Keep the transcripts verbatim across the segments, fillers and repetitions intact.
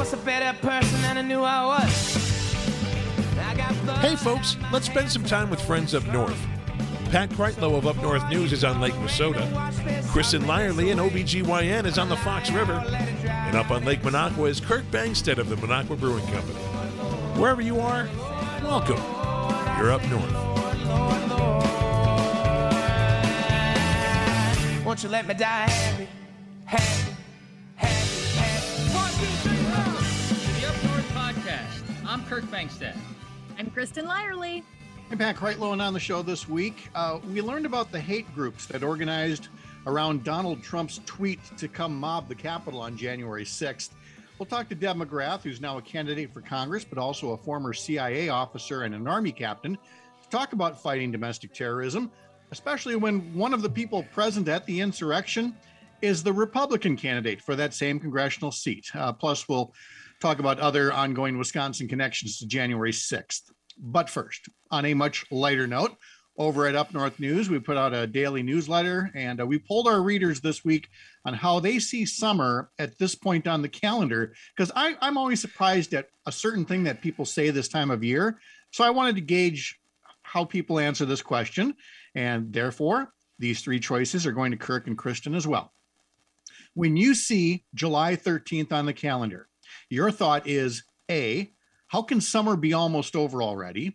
guess a better person than I knew I was. I got Hey folks, let's spend some time with friends up north. Pat Kreitlow of Up North News is on Lake Minnesota. Kristen Lyerly and O B G Y N is on the Fox River. And up on Lake Minocqua is Kirk Bangstead of the Minocqua Brewing Company. Wherever you are, welcome. You're up north. Won't you let me die happy, happy, happy, happy. One, two, three, four. The Up North Podcast. I'm Kirk Bangstead. I'm Kristen Lyerly. I'm Pat Kreitlow, and on the show this week, uh, we learned about the hate groups that organized around Donald Trump's tweet to come mob the Capitol on January sixth. We'll talk to Deb McGrath, who's now a candidate for Congress, but also a former C I A officer and an Army captain, to talk about fighting domestic terrorism, especially when one of the people present at the insurrection is the Republican candidate for that same congressional seat. Uh, plus, we'll talk about other ongoing Wisconsin connections to January sixth. But first, on a much lighter note, over at Up North News, we put out a daily newsletter, and uh, we polled our readers this week on how they see summer at this point on the calendar, because I'm always surprised at a certain thing that people say this time of year. So I wanted to gauge how people answer this question, and therefore, these three choices are going to Kirk and Kristen as well. When you see July thirteenth on the calendar, your thought is A, how can summer be almost over already?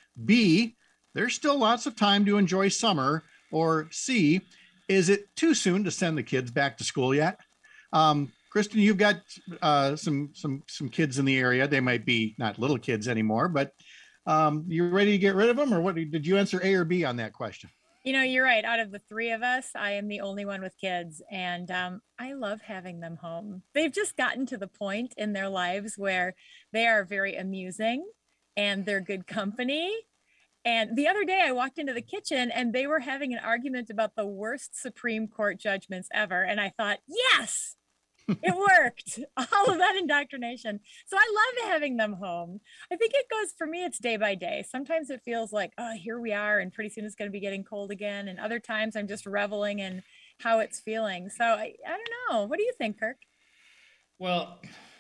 B, there's still lots of time to enjoy summer. Or C, is it too soon to send the kids back to school yet? Um, Kristen, you've got uh, some some some kids in the area. They might be not little kids anymore, but um, you ready to get rid of them? Or what? Did you answer A or B on that question? You know, you're right. Out of the three of us, I am the only one with kids, and um, I love having them home. They've just gotten to the point in their lives where they are very amusing and they're good company. And the other day I walked into the kitchen and they were having an argument about the worst Supreme Court judgments ever. And I thought, yes, it worked. All of that indoctrination. So I love having them home. I think it goes, for me, it's day by day. Sometimes it feels like, oh, here we are, and pretty soon it's going to be getting cold again. And other times I'm just reveling in how it's feeling. So I, I don't know. What do you think, Kirk? Well,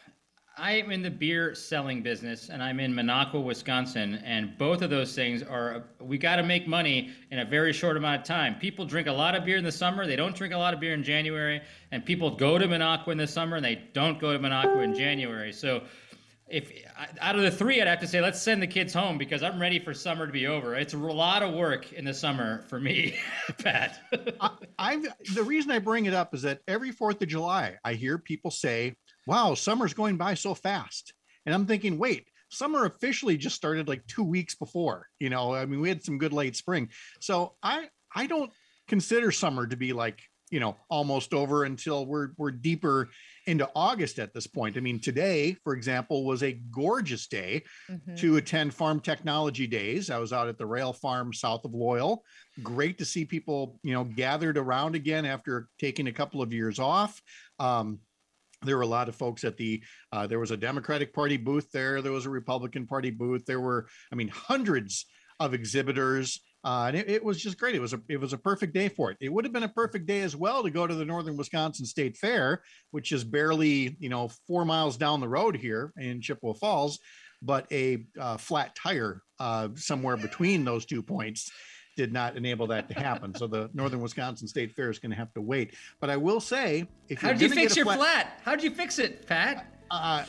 I'm in the beer selling business, and I'm in Minocqua, Wisconsin, and both of those things are, we got to make money in a very short amount of time. People drink a lot of beer in the summer. They don't drink a lot of beer in January, and people go to Minocqua in the summer, and they don't go to Minocqua in January. So if out of the three, I'd have to say, let's send the kids home, because I'm ready for summer to be over. It's a lot of work in the summer for me, Pat. I, I've, the reason I bring it up is that every fourth of July, I hear people say, wow, summer's going by so fast. And I'm thinking, wait, summer officially just started like two weeks before. You know, I mean, we had some good late spring. So I I don't consider summer to be like, you know, almost over until we're we're deeper into August at this point. I mean, today, for example, was a gorgeous day mm-hmm. to attend Farm Technology Days. I was out at the Rail Farm south of Loyal. Great to see people, you know, gathered around again after taking a couple of years off. Um, There were a lot of folks at the, uh, there was a Democratic Party booth there. There was a Republican Party booth. There were, I mean, hundreds of exhibitors. Uh, and it, it was just great. It was a, it was a perfect day for it. It would have been a perfect day as well to go to the Northern Wisconsin State Fair, which is barely, you know, four miles down the road here in Chippewa Falls, but a uh, flat tire uh, somewhere between those two points did not enable that to happen. So the Northern Wisconsin State Fair is going to have to wait. But I will say, if how did you fix your flat, flat? How did you fix it, Pat? Uh,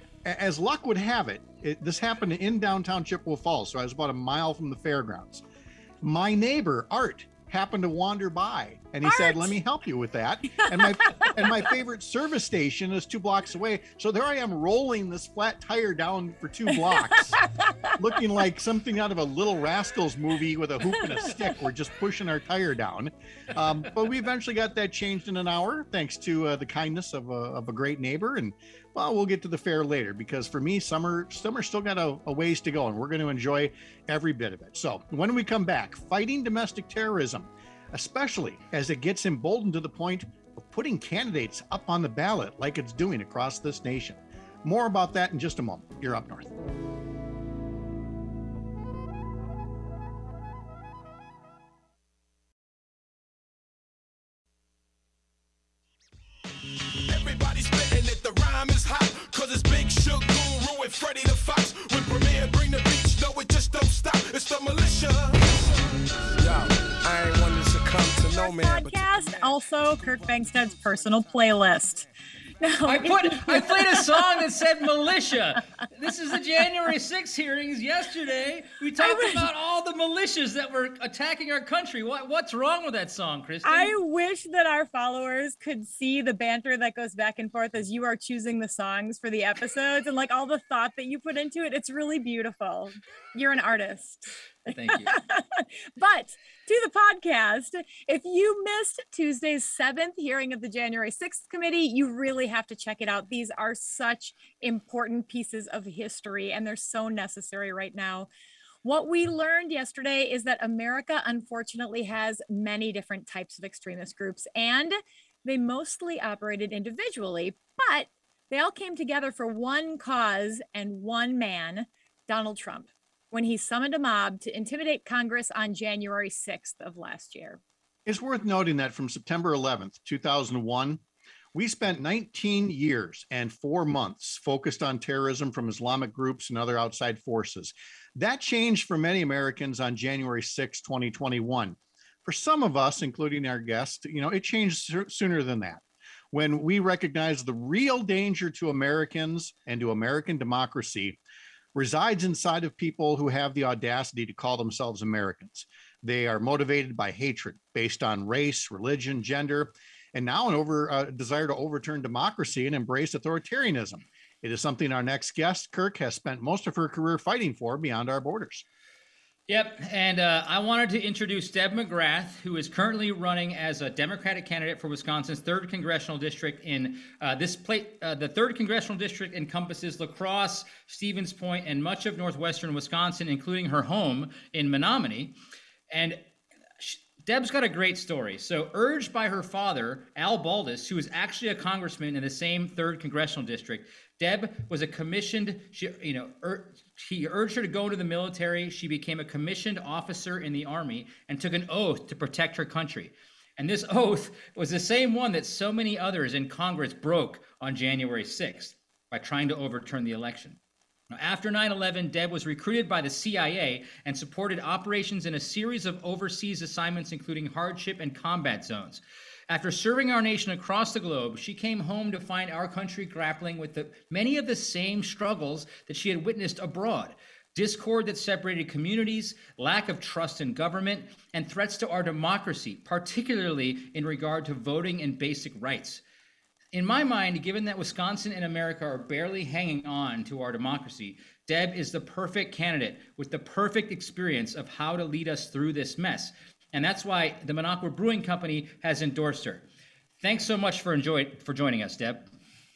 as luck would have it, it, this happened in downtown Chippewa Falls. So I was about a mile from the fairgrounds. My neighbor, Art, happened to wander by, and he Art. said, let me help you with that. And my and my favorite service station is two blocks away. So there I am rolling this flat tire down for two blocks, looking like something out of a Little Rascals movie with a hoop and a stick. We're just pushing our tire down. Um, but we eventually got that changed in an hour, thanks to uh, the kindness of a, of a great neighbor. And well, we'll get to the fair later, because for me, summer, summer still got a, a ways to go, and we're going to enjoy every bit of it. So when we come back, fighting domestic terrorism, especially as it gets emboldened to the point of putting candidates up on the ballot like it's doing across this nation. More about that in just a moment. You're Up North. Everybody Everybody spitting it, the rhyme is hot, cause it's Big Shook Guru and Freddie the Fox. When Premier bring the beats, no, it just don't stop. It's the militia. Yo, I ain't one to succumb to no man. Podcast, also Kirk Bangstad's personal playlist. No, I put I played a song that said militia. This is the January sixth hearings yesterday. We talked wish, about all the militias that were attacking our country. What what's wrong with that song, Kristen? I wish that our followers could see the banter that goes back and forth as you are choosing the songs for the episodes and like all the thought that you put into it. It's really beautiful. You're an artist. Thank you. But to the podcast, if you missed Tuesday's seventh hearing of the January sixth committee, you really have to check it out. These are such important pieces of history, and they're so necessary right now. What we learned yesterday is that America, unfortunately, has many different types of extremist groups, and they mostly operated individually, but they all came together for one cause and one man, Donald Trump, when he summoned a mob to intimidate Congress on January sixth of last year. It's worth noting that from September eleventh, two thousand one, we spent nineteen years and four months focused on terrorism from Islamic groups and other outside forces. That changed for many Americans on January sixth, twenty twenty-one. For some of us, including our guest, you know, it changed sooner than that. When we recognized the real danger to Americans and to American democracy resides inside of people who have the audacity to call themselves Americans. They are motivated by hatred based on race, religion, gender, and now an over uh, desire to overturn democracy and embrace authoritarianism. It is something our next guest, Kirk, has spent most of her career fighting for beyond our borders. Yep, and uh, I wanted to introduce Deb McGrath, who is currently running as a Democratic candidate for Wisconsin's third congressional district. In uh, this place, uh, the third congressional district encompasses La Crosse, Stevens Point, and much of northwestern Wisconsin, including her home in Menominee. And she, Deb's got a great story. So, urged by her father, Al Baldus, who is actually a congressman in the same third congressional district, Deb was a commissioned, she, you know, ur, he urged her to go into the military. She became a commissioned officer in the Army and took an oath to protect her country. And this oath was the same one that so many others in Congress broke on January sixth by trying to overturn the election. Now, after nine eleven, Deb was recruited by the C I A and supported operations in a series of overseas assignments, including hardship and combat zones. After serving our nation across the globe, she came home to find our country grappling with the, many of the same struggles that she had witnessed abroad. Discord that separated communities, lack of trust in government, and threats to our democracy, particularly in regard to voting and basic rights. In my mind, given that Wisconsin and America are barely hanging on to our democracy, Deb is the perfect candidate with the perfect experience of how to lead us through this mess. And that's why the Minocqua Brewing Company has endorsed her. Thanks so much for enjoy, for joining us, Deb.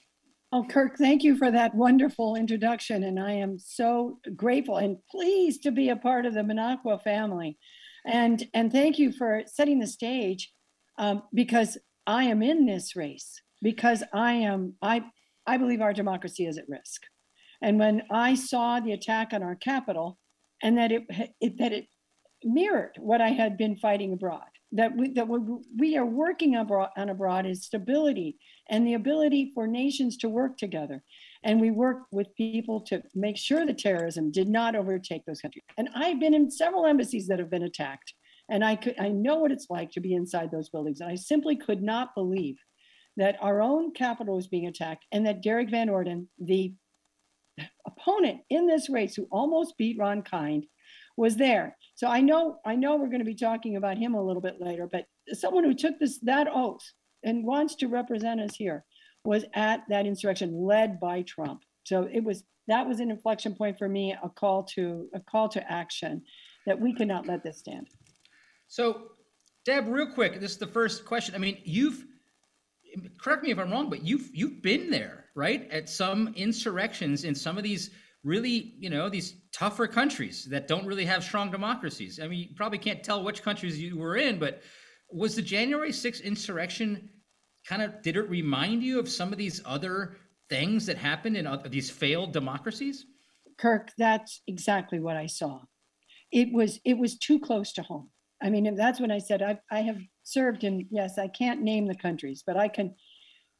Oh, Kirk, thank you for that wonderful introduction. And I am so grateful and pleased to be a part of the Minocqua family. And, and thank you for setting the stage um, because I am in this race, because I am, I, I believe our democracy is at risk. And when I saw the attack on our Capitol and that it, it that it mirrored what I had been fighting abroad, that we, that we, we are working abroad, on abroad is stability and the ability for nations to work together. And we work with people to make sure that terrorism did not overtake those countries. And I've been in several embassies that have been attacked. And I could, I know what it's like to be inside those buildings. And I simply could not believe that our own Capitol was being attacked and that Derek Van Orden, the opponent in this race who almost beat Ron Kind, was there. So I know, I know we're going to be talking about him a little bit later, but someone who took this, that oath and wants to represent us here was at that insurrection led by Trump. So it was, that was an inflection point for me, a call to, a call to action that we cannot let this stand. So Deb, real quick, this is the first question. I mean, you've, correct me if I'm wrong, but you've, you've been there, right? At some insurrections in some of these really, you know, these tougher countries that don't really have strong democracies. I mean, you probably can't tell which countries you were in, but was the January sixth insurrection kind of, did it remind you of some of these other things that happened in other, these failed democracies? Kirk, that's exactly what I saw. It was, it was too close to home. I mean, that's when I said, I, I have served in, yes, I can't name the countries, but I can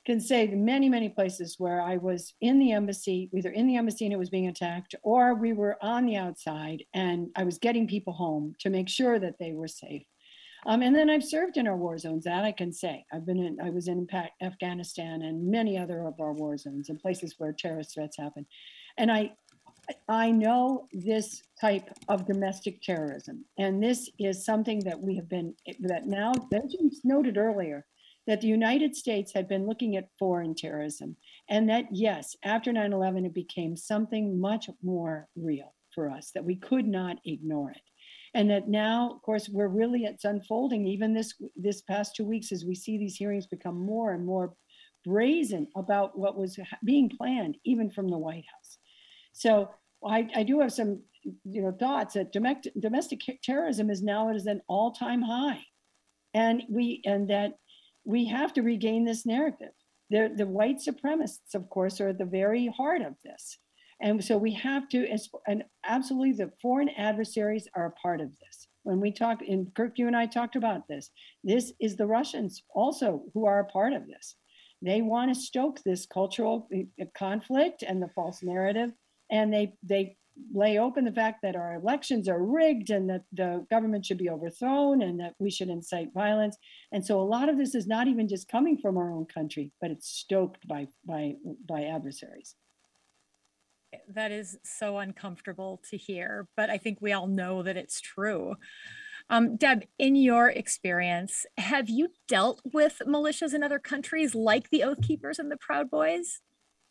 can say the many, many places where I was in the embassy, either in the embassy and it was being attacked, or we were on the outside and I was getting people home to make sure that they were safe. Um, and then I've served in our war zones, that I can say. I've been in, I was in Afghanistan and many other of our war zones and places where terrorist threats happen. And I, I know this type of domestic terrorism. And this is something that we have been, that now, as you noted earlier, that the United States had been looking at foreign terrorism. And that, yes, after nine eleven, it became something much more real for us, that we could not ignore it. And that now, of course, we're really, it's unfolding even this this past two weeks as we see these hearings become more and more brazen about what was being planned, even from the White House. So I, I do have some, you know, thoughts that domestic, domestic terrorism is now at an all-time high, and we and that we have to regain this narrative. The the white supremacists, of course, are at the very heart of this. And so we have to, and absolutely the foreign adversaries are a part of this. When we talk, and Kirk, you and I talked about this, this is the Russians also who are a part of this. They want to stoke this cultural conflict and the false narrative, and they they lay open the fact that our elections are rigged and that the government should be overthrown and that we should incite violence. And so a lot of this is not even just coming from our own country, but it's stoked by by by adversaries. That is so uncomfortable to hear, but I think we all know that it's true. Um, Deb, in your experience, have you dealt with militias in other countries like the Oath Keepers and the Proud Boys?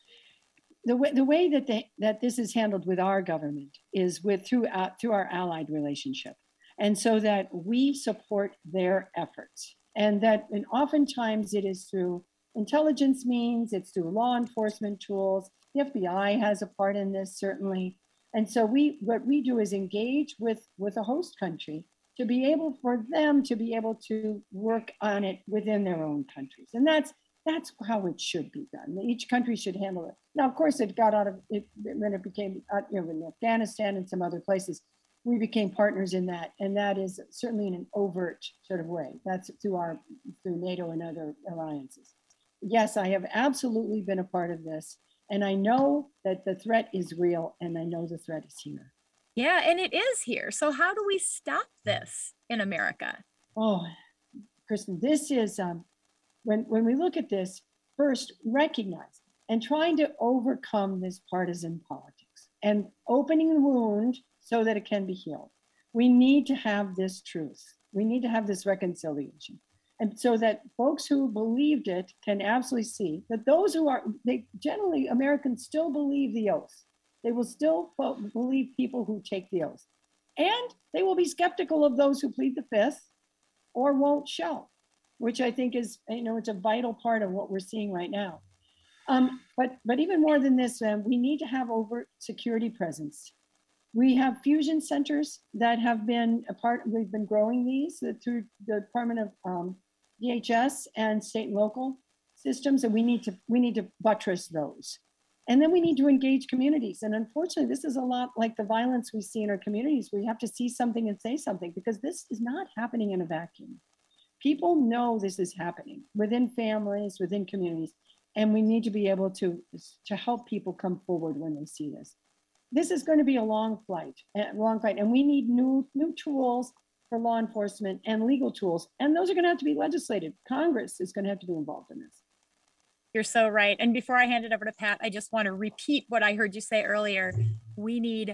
The way, the way that they, that this is handled with our government is with through, uh, through our allied relationship. And so that we support their efforts. And that and oftentimes it is through intelligence means, it's through law enforcement tools. The F B I has a part in this, certainly. And so we, what we do is engage with, with a host country to be able for them to be able to work on it within their own countries. And that's, that's how it should be done. Each country should handle it. Now, of course, it got out of it when it became, uh, you know, in Afghanistan and some other places, we became partners in that. And that is certainly in an overt sort of way. That's through our, through NATO and other alliances. Yes, I have absolutely been a part of this. And I know that the threat is real, and I know the threat is here. Yeah, and it is here. So how do we stop this in America? Oh, Kristen, this is, um, when, when we look at this, first recognize and trying to overcome this partisan politics and opening the wound so that it can be healed. We need to have this truth. We need to have this reconciliation. And so that folks who believed it can absolutely see that those who are, they generally, Americans still believe the oath. They will still believe people who take the oath. And they will be skeptical of those who plead the fifth or won't show, which I think is, you know, it's a vital part of what we're seeing right now. Um, but, but even more than this, um, we need to have overt security presence. We have fusion centers that have been a part, we've been growing these through the Department of um, D H S and state and local systems, and we need to we need to buttress those. And then we need to engage communities. And unfortunately, this is a lot like the violence we see in our communities, where you have to see something and say something, because this is not happening in a vacuum. People know this is happening within families, within communities, and we need to be able to, to help people come forward when they see this. This is going to be a long flight, a long fight, and we need new, new tools for law enforcement and legal tools. And those are going to have to be legislated. Congress is going to have to be involved in this. You're so right. And before I hand it over to Pat, I just want to repeat what I heard you say earlier. We need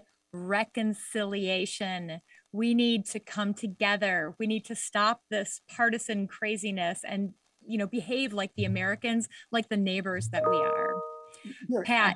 reconciliation. We need to come together. We need to stop this partisan craziness and, you know, behave like the Americans, like the neighbors that we are. Pat.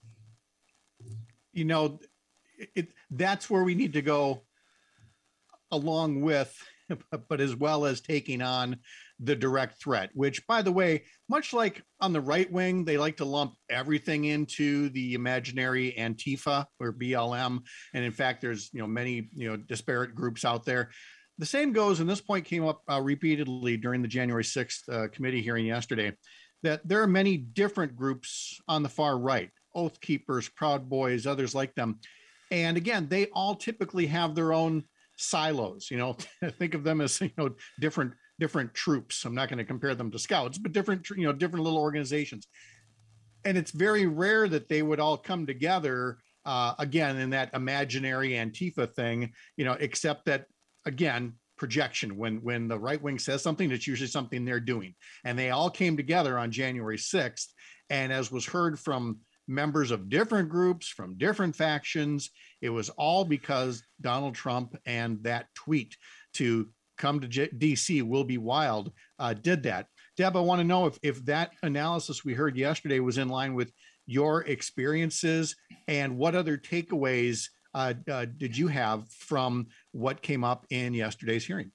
You know, it, that's where we need to go along with, but as well as taking on the direct threat, which, by the way, much like on the right wing, they like to lump everything into the imaginary Antifa or B L M. And in fact, there's, you know, many, you know, disparate groups out there. The same goes, and this point came up uh, repeatedly during the January sixth uh, committee hearing yesterday, that there are many different groups on the far right, Oath Keepers, Proud Boys, others like them. And again, they all typically have their own silos, you know, think of them as, you know, different different troops. I'm not going to compare them to scouts, but different, you know, different little organizations. And it's very rare that they would all come together uh, again in that imaginary Antifa thing, you know, except that, again, projection. When when the right wing says something, it's usually something they're doing. And they all came together on January sixth. And as was heard from members of different groups, from different factions, it was all because Donald Trump and that tweet to come to J- D C will be wild uh, did that. Deb, I want to know if, if that analysis we heard yesterday was in line with your experiences, and what other takeaways uh, uh, did you have from what came up in yesterday's hearing?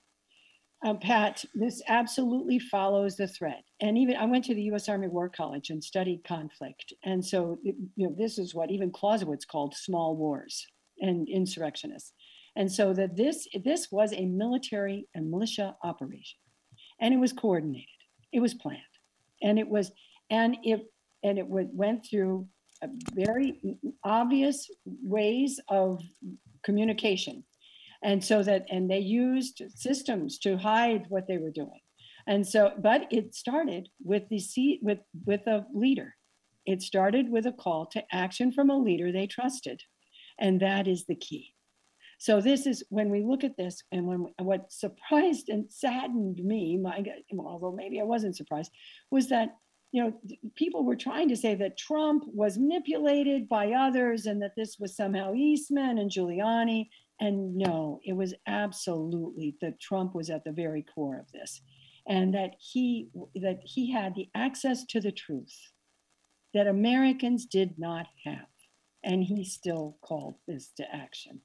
Um, Pat, this absolutely follows the thread. And even I went to the U S Army War College and studied conflict. And so, you know, this is what even Clausewitz called small wars and insurrectionists. And so that this, this was a military and militia operation, and it was coordinated, it was planned, and it was, and it, and it went, went through a very obvious ways of communication. And so that, and they used systems to hide what they were doing. And so, but it started with the seat, with, with a leader. It started with a call to action from a leader they trusted. And that is the key. So this is, when we look at this, and when what surprised and saddened me, my, although maybe I wasn't surprised, was that, you know, people were trying to say that Trump was manipulated by others and that this was somehow Eastman and Giuliani. And no, it was absolutely that Trump was at the very core of this, and that he that he had the access to the truth that Americans did not have, and he still called this to action.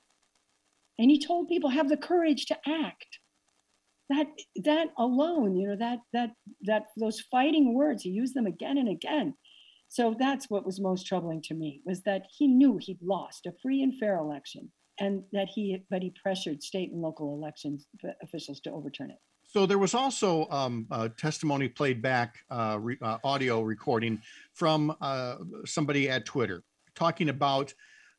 And he told people, have the courage to act. That that alone, you know, that that that those fighting words, he used them again and again. So that's what was most troubling to me, was that he knew he'd lost a free and fair election. And that he, but he pressured state and local elections officials to overturn it. So there was also um, a testimony played back, uh, re, uh, audio recording from uh, somebody at Twitter talking about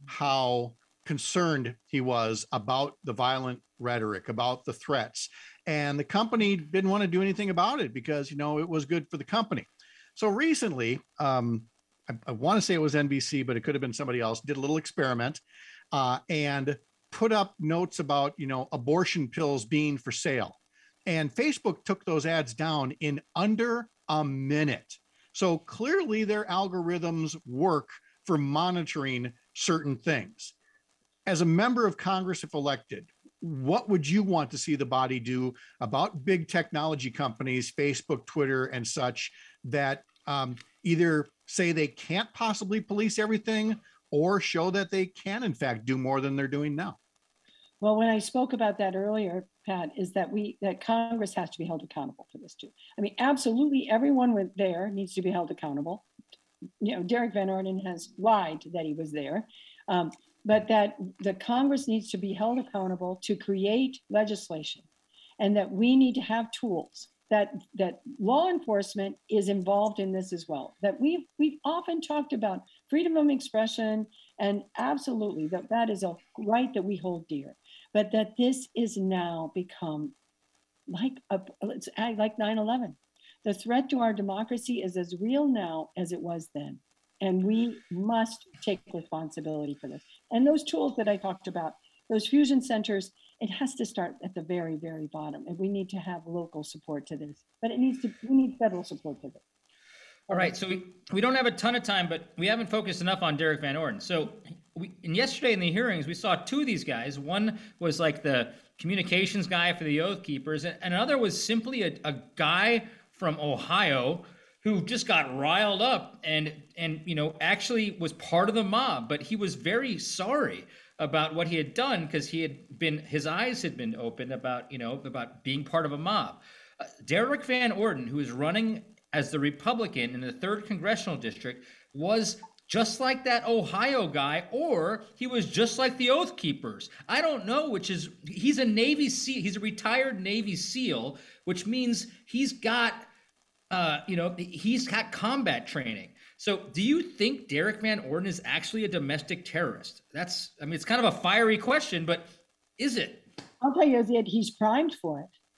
how concerned he was about the violent rhetoric, about the threats. And the company didn't want to do anything about it because, you know, it was good for the company. So recently, um, I, I want to say it was N B C, but it could have been somebody else, did a little experiment. Uh, and put up notes about, you know, abortion pills being for sale. And Facebook took those ads down in under a minute. So clearly their algorithms work for monitoring certain things. As a member of Congress, if elected, what would you want to see the body do about big technology companies, Facebook, Twitter, and such, that um, either say they can't possibly police everything, or show that they can, in fact, do more than they're doing now? Well, when I spoke about that earlier, Pat, is that we that Congress has to be held accountable for this too. I mean, absolutely, everyone with there needs to be held accountable. You know, Derek Van Orden has lied that he was there, um, but that the Congress needs to be held accountable to create legislation, and that we need to have tools. That that law enforcement is involved in this as well. That we've we've often talked about freedom of expression, and absolutely that that is a right that we hold dear. But that this is now become like a let's act like nine eleven. The threat to our democracy is as real now as it was then, and we must take responsibility for this. And those tools that I talked about, those fusion centers, it has to start at the very, very bottom. And we need to have local support to this, but it needs to, we need federal support to this. All right, so we, we don't have a ton of time, but we haven't focused enough on Derek Van Orden. So we, and yesterday in the hearings, we saw two of these guys. One was like the communications guy for the Oath Keepers, and another was simply a, a guy from Ohio who just got riled up and, and, you know, actually was part of the mob, but he was very sorry about what he had done because he had been, his eyes had been opened about, you know, about being part of a mob. Uh, Derek Van Orden, who is running as the Republican in the third congressional district, was just like that Ohio guy, or he was just like the Oath Keepers. I don't know, which is, he's a Navy SEAL, he's a retired Navy SEAL, which means he's got, uh, you know, he's got combat training. So do you think Derek Van Orden is actually a domestic terrorist? That's, I mean, it's kind of a fiery question, but is it? I'll tell you that he's primed for it.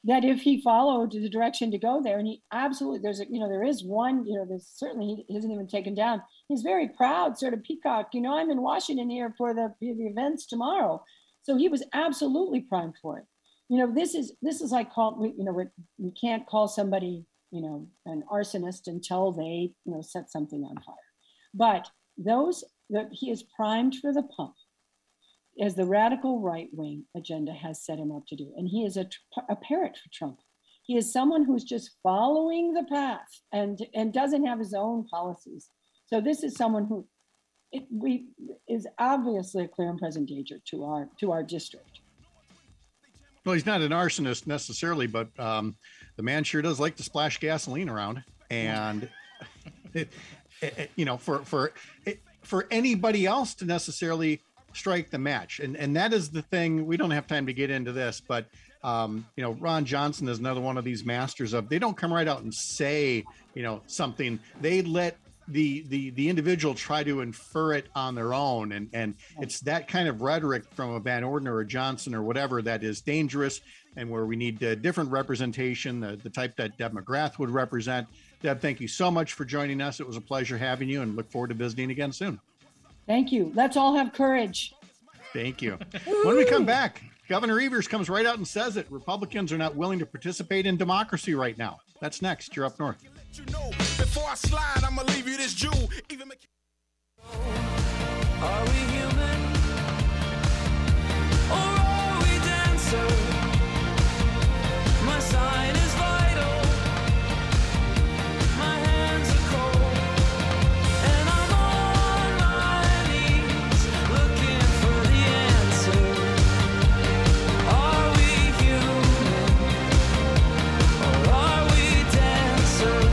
that if he followed the direction to go there, and he absolutely, there's a, you know, there is one, you know, there's certainly, he isn't even taken down. He's very proud, sort of peacock, you know, I'm in Washington here for the, the events tomorrow. So he was absolutely primed for it. You know, this is, this is like, call, you know, we can't call somebody, you know, an arsonist until they, you know, set something on fire. But those, that he is primed for the pump, as the radical right-wing agenda has set him up to do. And he is a, a parrot for Trump. He is someone who's just following the path and, and doesn't have his own policies. So this is someone who it, we, is obviously a clear and present danger to our, to our district. Well, he's not an arsonist necessarily, but um, the man sure does like to splash gasoline around. And, it, it, you know, for, for, it, for anybody else to necessarily strike the match. And and that is the thing. We don't have time to get into this, but um, you know, Ron Johnson is another one of these masters of, they don't come right out and say, you know, something. They let the the the individual try to infer it on their own. And and it's that kind of rhetoric from a Van Orden or a Johnson or whatever that is dangerous, and where we need a different representation, the, the type that Deb McGrath would represent. Deb, thank you so much for joining us. It was a pleasure having you, and look forward to visiting again soon. Thank you. Let's all have courage. Thank you. When we come back, Governor Evers comes right out and says it. Republicans are not willing to participate in democracy right now. That's next. You're up north. You know, before I slide, I'm gonna leave you this jewel. Even make... Are we human? Or are we dancer? My sign is vital. My hands are cold. And I'm on my knees looking for the answer. Are we human? Or are we dancer?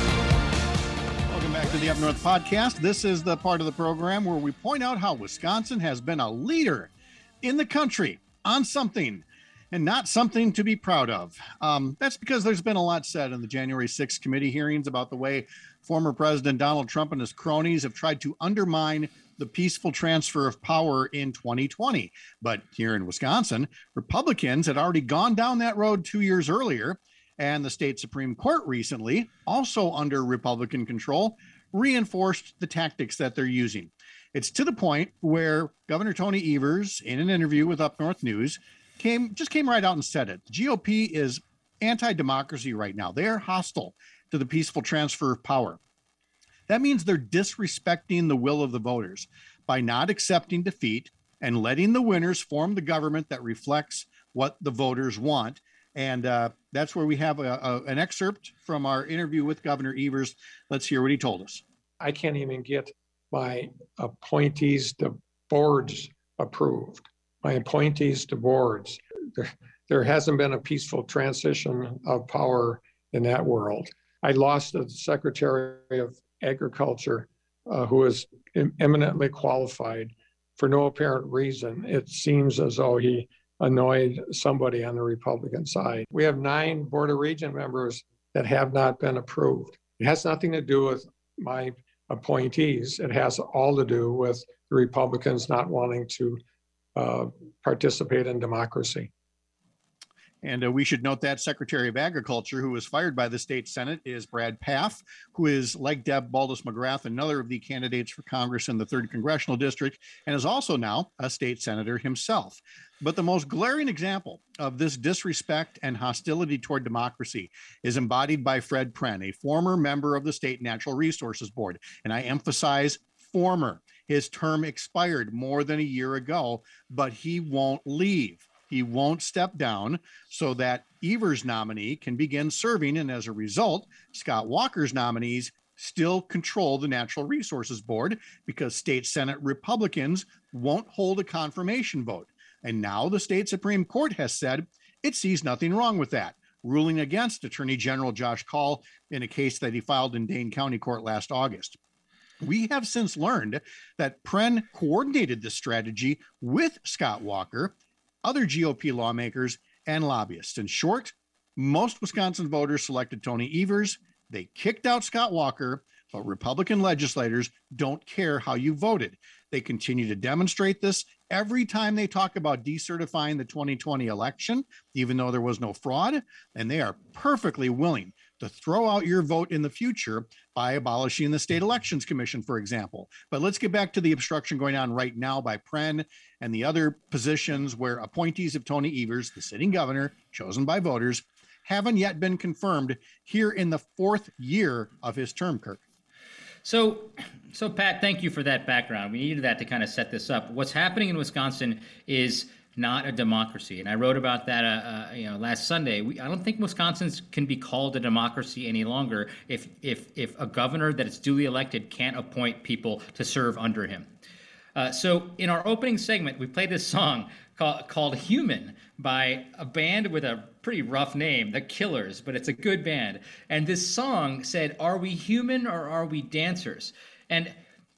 Welcome back to the Up North podcast. This is the part of the program where we point out how Wisconsin has been a leader in the country on something, and not something to be proud of. Um, that's because there's been a lot said in the January sixth committee hearings about the way former President Donald Trump and his cronies have tried to undermine the peaceful transfer of power in twenty twenty. But here in Wisconsin, Republicans had already gone down that road two years earlier, and the state Supreme Court recently, also under Republican control, reinforced the tactics that they're using. It's to the point where Governor Tony Evers, in an interview with Up North News, came just came right out and said it. The G O P is anti-democracy right now. They are hostile to the peaceful transfer of power. That means they're disrespecting the will of the voters by not accepting defeat and letting the winners form the government that reflects what the voters want. And uh, that's where we have a, a, an excerpt from our interview with Governor Evers. Let's hear what he told us. I can't even get my appointees to boards approved. My appointees to boards. There, there hasn't been a peaceful transition of power in that world. I lost a Secretary of Agriculture uh, who is eminently qualified for no apparent reason. It seems as though he annoyed somebody on the Republican side. We have nine Board of Regent members that have not been approved. It has nothing to do with my appointees. It has all to do with the Republicans not wanting to uh, participate in democracy. And uh, we should note that Secretary of Agriculture, who was fired by the state Senate, is Brad Pfaff, who is, like Deb Baldas McGrath, another of the candidates for Congress in the third Congressional District, and is also now a state senator himself. But the most glaring example of this disrespect and hostility toward democracy is embodied by Fred Pren, a former member of the State Natural Resources Board. And I emphasize former. His term expired more than a year ago, but he won't leave. He won't step down so that Evers' nominee can begin serving. And as a result, Scott Walker's nominees still control the Natural Resources Board because state Senate Republicans won't hold a confirmation vote. And now the state Supreme Court has said it sees nothing wrong with that, ruling against Attorney General Josh Kaul in a case that he filed in Dane County Court last August. We have since learned that Pren coordinated this strategy with Scott Walker, other G O P lawmakers, and lobbyists. In short, most Wisconsin voters selected Tony Evers. They kicked out Scott Walker, but Republican legislators don't care how you voted. They continue to demonstrate this every time they talk about decertifying the twenty twenty election, even though there was no fraud, and they are perfectly willing to throw out your vote in the future by abolishing the State Elections Commission, for example. But let's get back to the obstruction going on right now by Pren and the other positions where appointees of Tony Evers, the sitting governor, chosen by voters, haven't yet been confirmed here in the fourth year of his term, Kirk. So, so Pat, thank you for that background. We needed that to kind of set this up. What's happening in Wisconsin is not a democracy, and I wrote about that, uh, uh, you know, last Sunday. We, I don't think Wisconsin can be called a democracy any longer if if if a governor that is duly elected can't appoint people to serve under him. Uh, so, in our opening segment, we played this song called, called "Human" by a band with a pretty rough name, The Killers, but it's a good band. And this song said, "Are we human or are we dancers?" And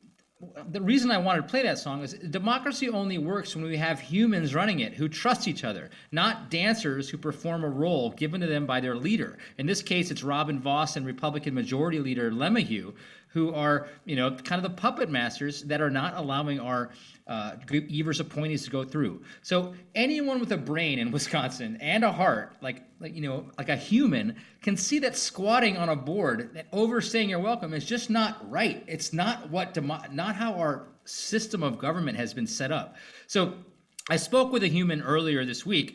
the reason I wanted to play that song is democracy only works when we have humans running it who trust each other, not dancers who perform a role given to them by their leader. In this case, it's Robin Vos and Republican Majority Leader LeMahieu, who are, you know, kind of the puppet masters that are not allowing our uh, Evers appointees to go through. So anyone with a brain in Wisconsin and a heart, like, like you know, like a human, can see that squatting on a board, that overstaying your welcome, is just not right. It's not what demo- not how our system of government has been set up. So I spoke with a human earlier this week.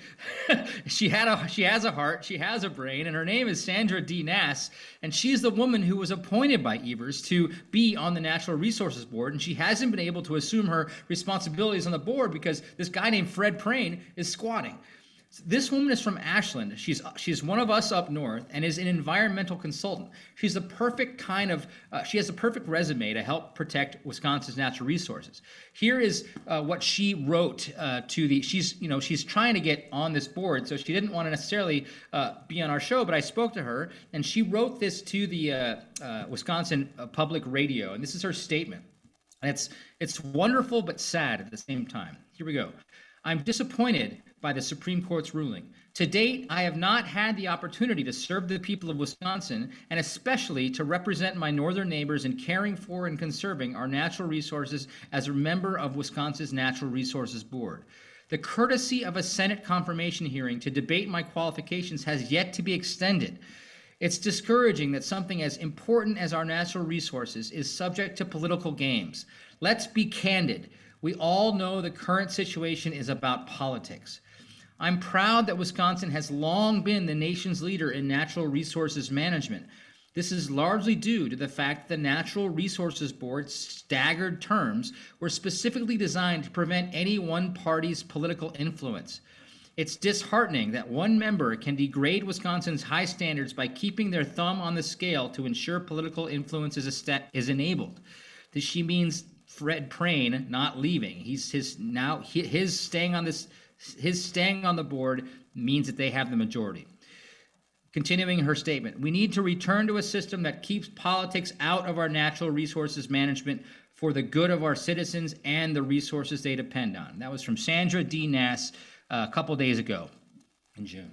she had a she has a heart, she has a brain, and her name is Sandra D. Nass, and she's the woman who was appointed by Evers to be on the Natural Resources Board, and she hasn't been able to assume her responsibilities on the board because this guy named Fred Prane is squatting. This woman is from Ashland. She's she's one of us up north and is an environmental consultant. She's the perfect kind of, uh, she has a perfect resume to help protect Wisconsin's natural resources. Here is uh, what she wrote uh, to the, she's, you know, she's trying to get on this board, so she didn't want to necessarily uh, be on our show, but I spoke to her, and she wrote this to the uh, uh, Wisconsin uh, Public Radio, and this is her statement. And it's it's wonderful but sad at the same time. Here we go. I'm disappointed by the Supreme Court's ruling. To date, I have not had the opportunity to serve the people of Wisconsin, and especially to represent my northern neighbors in caring for and conserving our natural resources as a member of Wisconsin's Natural Resources Board. The courtesy of a Senate confirmation hearing to debate my qualifications has yet to be extended. It's discouraging that something as important as our natural resources is subject to political games. Let's be candid. We all know the current situation is about politics. I'm proud that Wisconsin has long been the nation's leader in natural resources management. This is largely due to the fact that the Natural Resources Board's staggered terms were specifically designed to prevent any one party's political influence. It's disheartening that one member can degrade Wisconsin's high standards by keeping their thumb on the scale to ensure political influence is, est- is enabled. This she means Fred Prane not leaving. He's his now his staying on this his staying on the board means that they have the majority. Continuing her statement, we need to return to a system that keeps politics out of our natural resources management for the good of our citizens and the resources they depend on. That was from Sandra D. Nass uh, a couple days ago in June.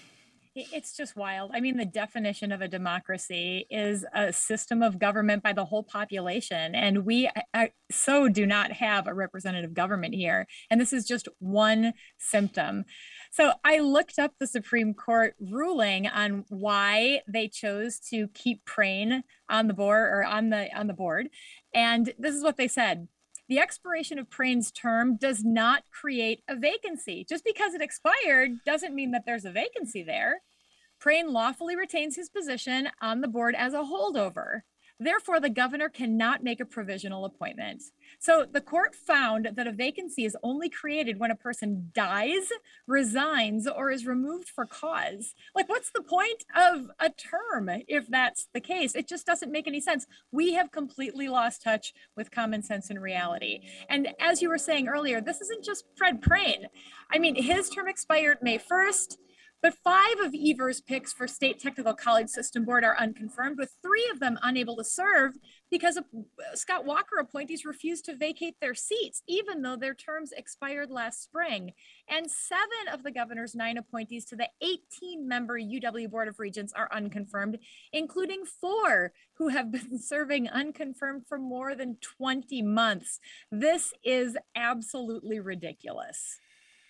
It's just wild. I mean, the definition of a democracy is a system of government by the whole population. And we I, so do not have a representative government here. And this is just one symptom. So I looked up the Supreme Court ruling on why they chose to keep Prane on the board or on the on the board. And this is what they said. The expiration of Prane's term does not create a vacancy. Just because it expired doesn't mean that there's a vacancy there. Prane lawfully retains his position on the board as a holdover. Therefore, the governor cannot make a provisional appointment. So the court found that a vacancy is only created when a person dies, resigns, or is removed for cause. Like, what's the point of a term if that's the case? It just doesn't make any sense. We have completely lost touch with common sense and reality. And as you were saying earlier, this isn't just Fred Prane. I mean, his term expired May first. But five of Evers' picks for State Technical College System Board are unconfirmed, with three of them unable to serve because of Scott Walker appointees refused to vacate their seats, even though their terms expired last spring. And seven of the governor's nine appointees to the eighteen-member U W Board of Regents are unconfirmed, including four who have been serving unconfirmed for more than twenty months. This is absolutely ridiculous.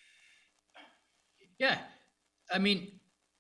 Yeah. I mean,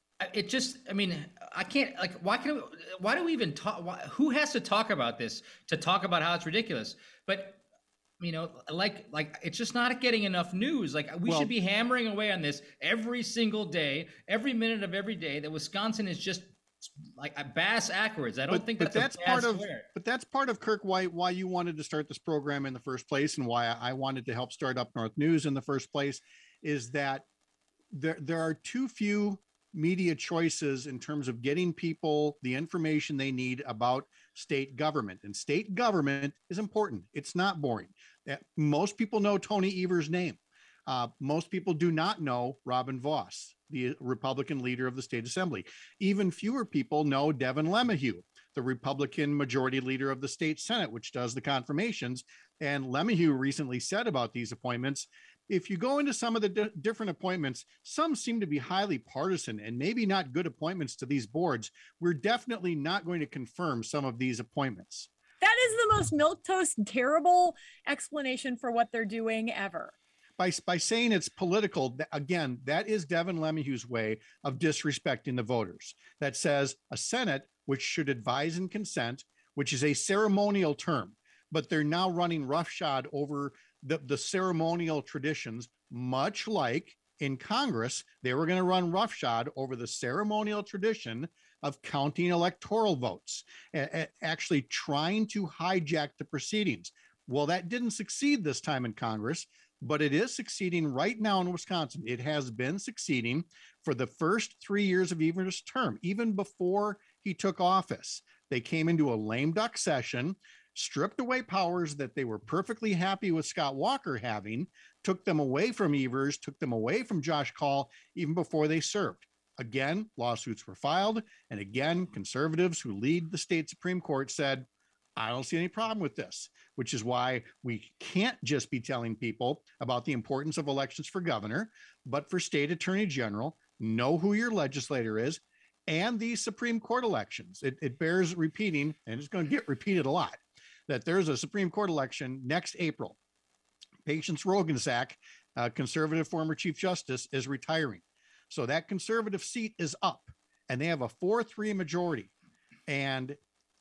it just, I mean, I can't, like, why can, why do we even talk, why, who has to talk about this to talk about how it's ridiculous? But, you know, like, like, it's just not getting enough news. Like, we Well- should be hammering away on this every single day, every minute of every day, that Wisconsin is just like a bass backwards. I don't But, think but that's, that's a bad part of, swear. but that's part of Kirk, why, why you wanted to start this program in the first place, and why I wanted to help start Up North News in the first place, is that there, there are too few media choices in terms of getting people the information they need about state government. And state government is important. It's not boring. Uh, Most people know Tony Evers' name. Uh, most people do not know Robin Voss, the Republican leader of the state assembly. Even fewer people know Devin LeMahieu, the Republican majority leader of the state Senate, which does the confirmations. And LeMahieu recently said about these appointments, if you go into some of the di- different appointments, some seem to be highly partisan and maybe not good appointments to these boards. We're definitely not going to confirm some of these appointments. That is the most milquetoast, terrible explanation for what they're doing ever. By, by saying it's political, th- again, that is Devin LeMahieu's way of disrespecting the voters. That says a Senate, which should advise and consent, which is a ceremonial term, but they're now running roughshod over the, the ceremonial traditions, much like in Congress, they were going to run roughshod over the ceremonial tradition of counting electoral votes, a- a- actually trying to hijack the proceedings. Well, that didn't succeed this time in Congress, but it is succeeding right now in Wisconsin. It has been succeeding for the first three years of Evers' term, even before he took office. They came into a lame duck session, stripped away powers that they were perfectly happy with Scott Walker having, took them away from Evers, took them away from Josh Call, even before they served. Again, lawsuits were filed. And again, conservatives who lead the state Supreme Court said, I don't see any problem with this, which is why we can't just be telling people about the importance of elections for governor, but for state attorney general, know who your legislator is, and these Supreme Court elections. It, it bears repeating, and it's going to get repeated a lot, that there's a Supreme Court election next April. Patience Rogansack, uh, conservative former Chief Justice, is retiring. So that conservative seat is up, and they have a four three majority. And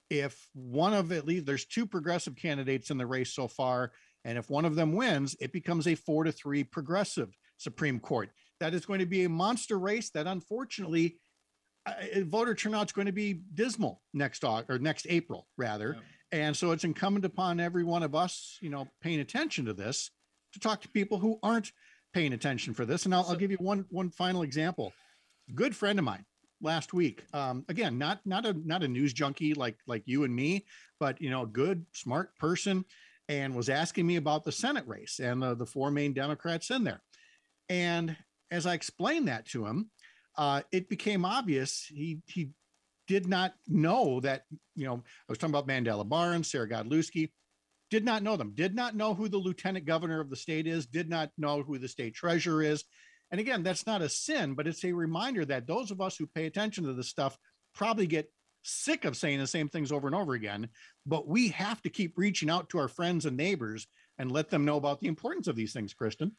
if one of at least, there's two progressive candidates in the race so far, and if one of them wins, it becomes a four to three progressive Supreme Court. That is going to be a monster race that, unfortunately, uh, voter turnout is going to be dismal next Au- or next April, rather. Yeah. And so it's incumbent upon every one of us, you know, paying attention to this, to talk to people who aren't paying attention for this. And I'll, I'll give you one one final example. Good friend of mine last week. Um, again, not not a not a news junkie like like you and me, but you know, a good, smart person, and was asking me about the Senate race and the, the four main Democrats in there. And as I explained that to him, uh, it became obvious he he did not know that, you know, I was talking about Mandela Barnes, Sarah Godlewski, did not know them, did not know who the lieutenant governor of the state is, did not know who the state treasurer is. And again, that's not a sin, but it's a reminder that those of us who pay attention to this stuff probably get sick of saying the same things over and over again, but we have to keep reaching out to our friends and neighbors and let them know about the importance of these things, Kristen.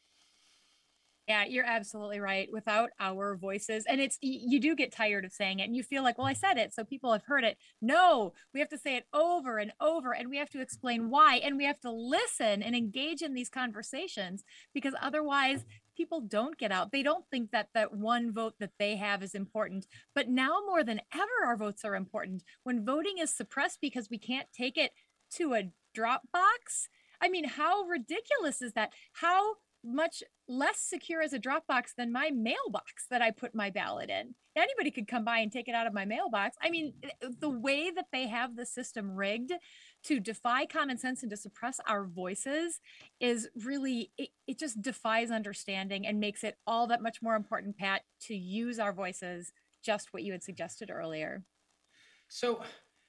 Yeah, you're absolutely right. Without our voices, and it's y- you do get tired of saying it, and you feel like, well, I said it, so people have heard it. No, we have to say it over and over, and we have to explain why, and we have to listen and engage in these conversations, because otherwise people don't get out. They don't think that that one vote that they have is important. But now more than ever, our votes are important. When voting is suppressed because we can't take it to a drop box, I mean, how ridiculous is that? How much less secure as a Dropbox than my mailbox that I put my ballot in. Anybody could come by and take it out of my mailbox. I mean, the way that they have the system rigged to defy common sense and to suppress our voices is really, it, it just defies understanding and makes it all that much more important, Pat, to use our voices, just what you had suggested earlier. So,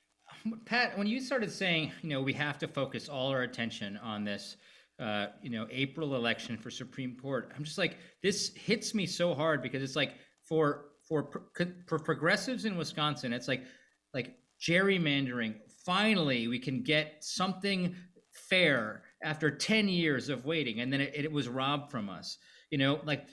Pat, when you started saying, you know, we have to focus all our attention on this, uh, you know, April election for Supreme Court, I'm just like, this hits me so hard because it's like for for, for progressives in Wisconsin, it's like like gerrymandering. Finally, we can get something fair after ten years of waiting, and then it, it was robbed from us. You know, like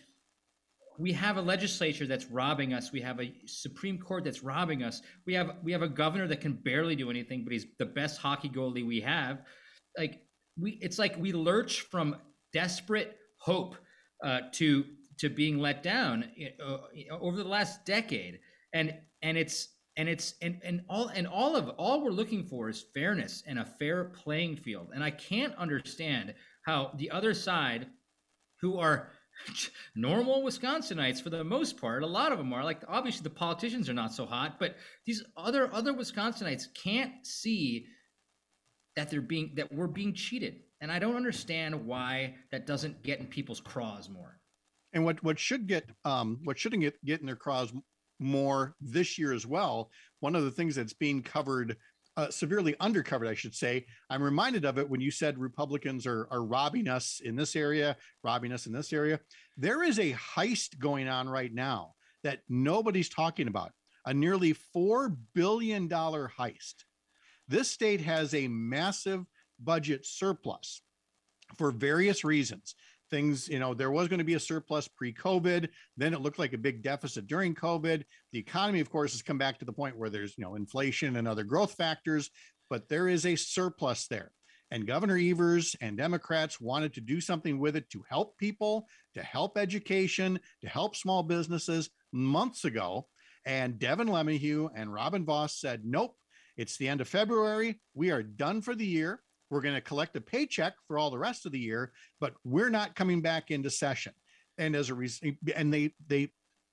we have a legislature that's robbing us. We have a Supreme Court that's robbing us. We have we have a governor that can barely do anything, but he's the best hockey goalie we have. Like we, it's like we lurch from desperate hope uh, to to being let down uh, over the last decade, and and it's and it's and and all and all of all we're looking for is fairness and a fair playing field. And I can't understand how the other side, who are normal Wisconsinites for the most part, a lot of them are, like, obviously the politicians are not so hot, but these other other Wisconsinites can't see that they're being that we're being cheated. And I don't understand why that doesn't get in people's craws more. And what what should get um what shouldn't get get in their craws more this year as well, one of the things that's being covered, uh, severely undercovered, I should say. I'm reminded of it when you said Republicans are, are robbing us in this area, robbing us in this area. There is a heist going on right now that nobody's talking about, a nearly four billion dollars heist. This state has a massive budget surplus for various reasons. Things, you know, there was going to be a surplus pre-COVID. Then it looked like a big deficit during COVID. The economy, of course, has come back to the point where there's, you know, inflation and other growth factors, but there is a surplus there. And Governor Evers and Democrats wanted to do something with it to help people, to help education, to help small businesses months ago. And Devin LeMahieu and Robin Vos said, nope, it's the end of February. We are done for the year. We're going to collect a paycheck for all the rest of the year, but we're not coming back into session. And as a reason, and they they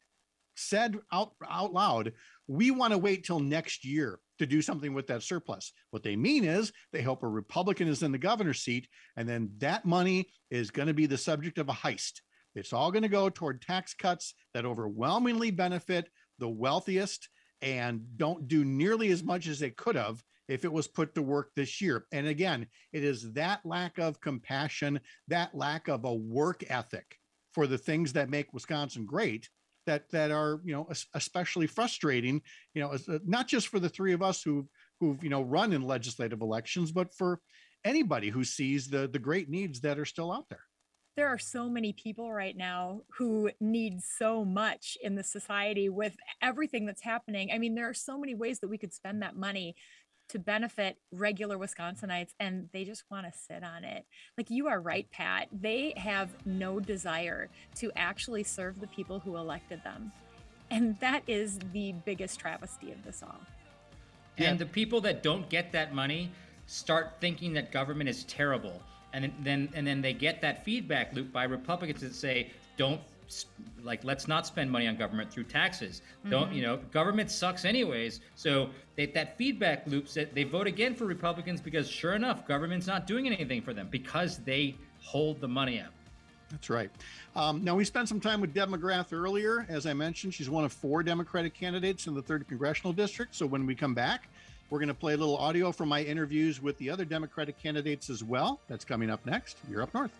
said out, out loud, we want to wait till next year to do something with that surplus. What they mean is they hope a Republican is in the governor's seat, and then that money is going to be the subject of a heist. It's all going to go toward tax cuts that overwhelmingly benefit the wealthiest and don't do nearly as much as they could have if it was put to work this year. And again, it is that lack of compassion, that lack of a work ethic for the things that make Wisconsin great, that that are, you know, especially frustrating, you know, not just for the three of us who who've, you know, run in legislative elections, but for anybody who sees the the great needs that are still out there. There are so many people right now who need so much in the society with everything that's happening. I mean, there are so many ways that we could spend that money to benefit regular Wisconsinites, and they just want to sit on it. Like, you are right, Pat. They have no desire to actually serve the people who elected them. And that is the biggest travesty of this all. And the people that don't get that money start thinking that government is terrible. And then and then they get that feedback loop by Republicans that say, don't, like, let's not spend money on government through taxes. Mm-hmm. Don't, you know, government sucks anyways. So they, that feedback loop, they vote again for Republicans because sure enough, government's not doing anything for them because they hold the money up. That's right. Um, now, we spent some time with Deb McGrath earlier. As I mentioned, she's one of four Democratic candidates in the third Congressional District. So when we come back, we're going to play a little audio from my interviews with the other Democratic candidates as well. That's coming up next. You're Up North.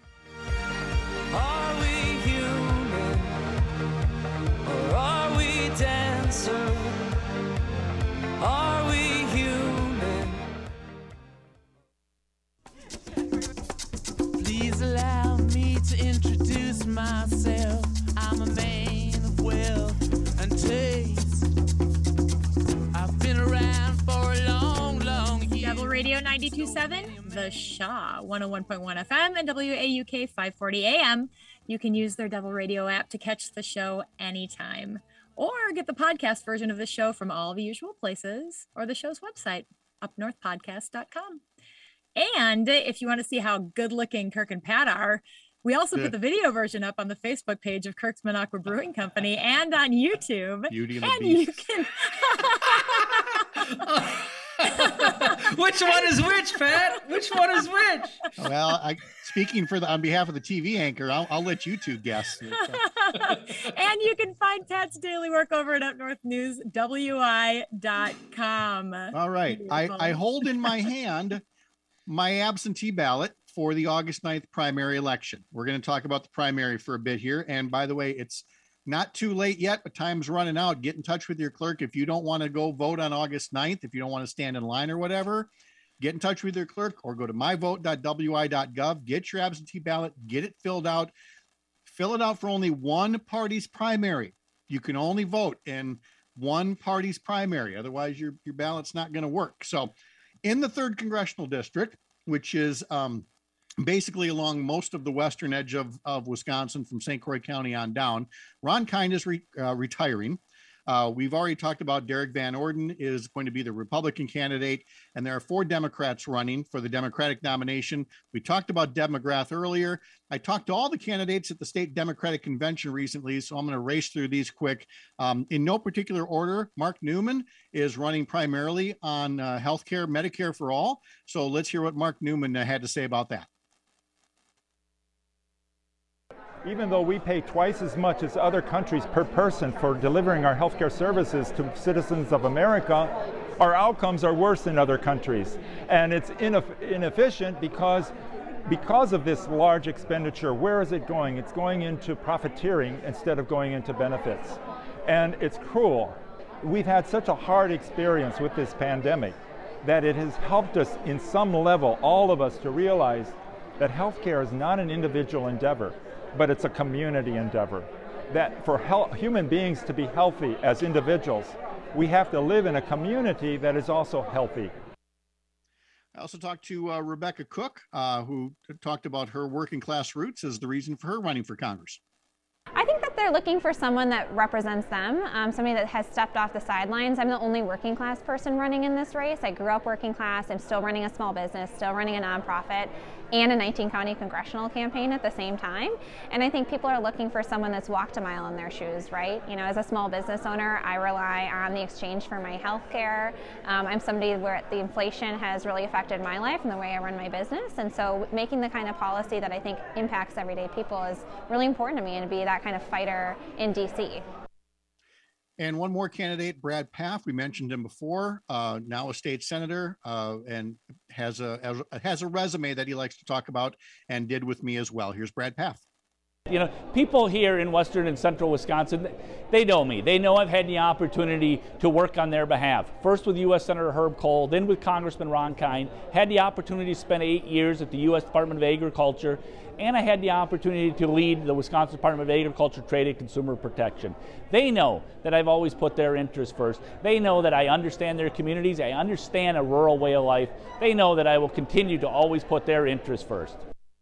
Are we human or are we dancer? Are we human? Please allow me to introduce myself. I'm a man of wealth and taste. I've been around for a long, long year. Devil Radio ninety-two point seven, The Shaw, one oh one point one F M, and W A U K five forty A M. You can use their Devil Radio app to catch the show anytime, or get the podcast version of the show from all the usual places, or the show's website, up north podcast dot com. And if you want to see how good looking Kirk and Pat are, We also put the video version up on the Facebook page of Kirk's Minocqua Brewing Company and on YouTube. Beauty and the and Beast. you can. Which one is which, Pat? Which one is which? Well, I, speaking for the on behalf of the T V anchor, I'll, I'll let you two guess. And you can find Pat's daily work over at up north news w i dot com. All right. I, I hold in my hand my absentee ballot for the August ninth primary election. We're going to talk about the primary for a bit here. And by the way, it's not too late yet, but time's running out. Get in touch with your clerk. If you don't want to go vote on August ninth, if you don't want to stand in line or whatever, get in touch with your clerk or go to my vote dot w i dot gov, get your absentee ballot, get it filled out, fill it out for only one party's primary. You can only vote in one party's primary. Otherwise your, your ballot's not going to work. So in the third congressional district, which is um, basically along most of the western edge of, of Wisconsin from Saint Croix County on down, Ron Kind is re, uh, retiring. Uh, we've already talked about Derek Van Orden is going to be the Republican candidate, and there are four Democrats running for the Democratic nomination. We talked about Deb McGrath earlier. I talked to all the candidates at the state Democratic convention recently, so I'm going to race through these quick. Um, in no particular order, Mark Newman is running primarily on uh, healthcare, Medicare for all. So let's hear what Mark Newman uh, had to say about that. Even though we pay twice as much as other countries per person for delivering our healthcare services to citizens of America, our outcomes are worse than other countries. And it's ineff- inefficient because, because of this large expenditure. Where is it going? It's going into profiteering instead of going into benefits. And it's cruel. We've had such a hard experience with this pandemic that it has helped us in some level, all of us, to realize that healthcare is not an individual endeavor, but it's a community endeavor. That for health, human beings to be healthy as individuals, we have to live in a community that is also healthy. I also talked to uh, Rebecca Cook, uh, who talked about her working class roots as the reason for her running for Congress. I think that they're looking for someone that represents them, um, somebody that has stepped off the sidelines. I'm the only working class person running in this race. I grew up working class. I'm still running a small business, still running a nonprofit, and a nineteen county congressional campaign at the same time. And I think people are looking for someone that's walked a mile in their shoes, right? You know, as a small business owner, I rely on the exchange for my health care. Um, I'm somebody where the inflation has really affected my life and the way I run my business. And so making the kind of policy that I think impacts everyday people is really important to me, and to be that kind of fighter in D C. And one more candidate, Brad Pfaff. We mentioned him before, uh, now a state senator, uh, and has a has a resume that he likes to talk about, and did with me as well. Here's Brad Pfaff. You know, people here in western and central Wisconsin, they know me. They know I've had the opportunity to work on their behalf. First with U S Senator Herb Kohl, then with Congressman Ron Kind. Had the opportunity to spend eight years at the U S Department of Agriculture, and I had the opportunity to lead the Wisconsin Department of Agriculture, Trade, and Consumer Protection. They know that I've always put their interests first. They know that I understand their communities. I understand a rural way of life. They know that I will continue to always put their interests first.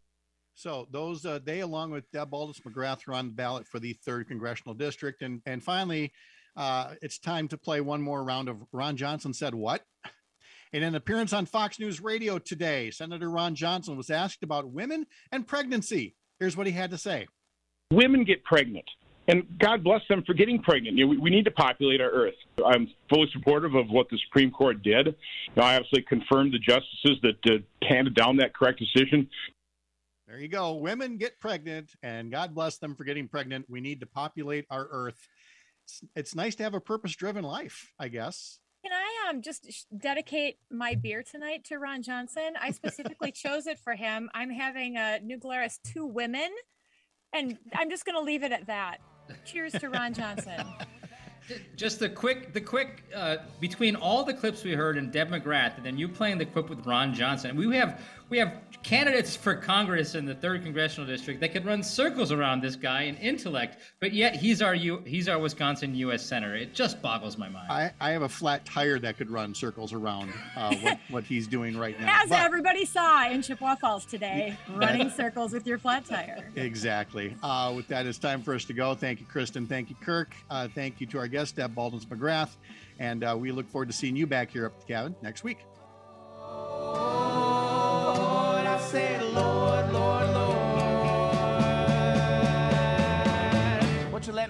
So those, uh, they, along with Deb Aldis McGrath, are on the ballot for the third congressional district. And, and finally, uh, it's time to play one more round of Ron Johnson Said What? In an appearance on Fox News Radio today, Senator Ron Johnson was asked about women and pregnancy. Here's what he had to say. Women get pregnant, and God bless them for getting pregnant. You know, we, we need to populate our earth. I'm fully supportive of what the Supreme Court did. You know, I obviously confirmed the justices that uh, handed down that correct decision. There you go. Women get pregnant, and God bless them for getting pregnant. We need to populate our earth. It's, it's nice to have a purpose-driven life, I guess. Can I um just dedicate my beer tonight to Ron Johnson? I specifically chose it for him. I'm having a New Glarus Two Women, and I'm just going to leave it at that. Cheers to Ron Johnson. Just the quick, the quick uh, between all the clips we heard and Deb McGrath, and then you playing the clip with Ron Johnson. We have we have candidates for Congress in the third congressional district that could run circles around this guy in intellect, but yet he's our U, he's our Wisconsin U S senator. It just boggles my mind. I, I have a flat tire that could run circles around uh, what, what he's doing right now. As but, everybody saw in Chippewa Falls today, running circles with your flat tire. Exactly. Uh, with that, it's time for us to go. Thank you, Kristen. Thank you, Kirk. Uh, thank you to our guest, Deb Aldis McGrath. And uh, we look forward to seeing you back here up at the cabin next week. Lord, I said, Lord, Lord, Lord.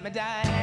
me die.